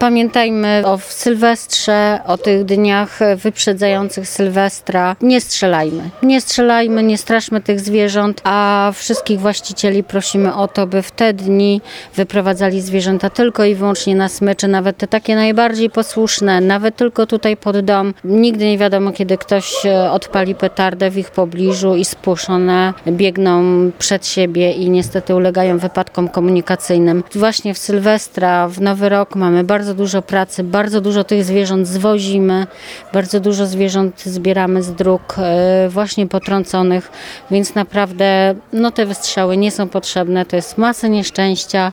Pamiętajmy o Sylwestrze, o tych dniach wyprzedzających Sylwestra. Nie strzelajmy. Nie strzelajmy, nie straszmy tych zwierząt, a wszystkich właścicieli prosimy o to, by w te dni wyprowadzali zwierzęta tylko i wyłącznie na smyczy, nawet te takie najbardziej posłuszne, nawet tylko tutaj pod dom. Nigdy nie wiadomo, kiedy ktoś odpali petardę w ich pobliżu i spłoszone biegną przed siebie i niestety ulegają wypadkom komunikacyjnym. Właśnie w Sylwestra, w Nowy Rok mamy bardzo dużo pracy, bardzo dużo tych zwierząt zwozimy, bardzo dużo zwierząt zbieramy z dróg właśnie potrąconych, więc naprawdę te wystrzały nie są potrzebne, to jest masa nieszczęścia.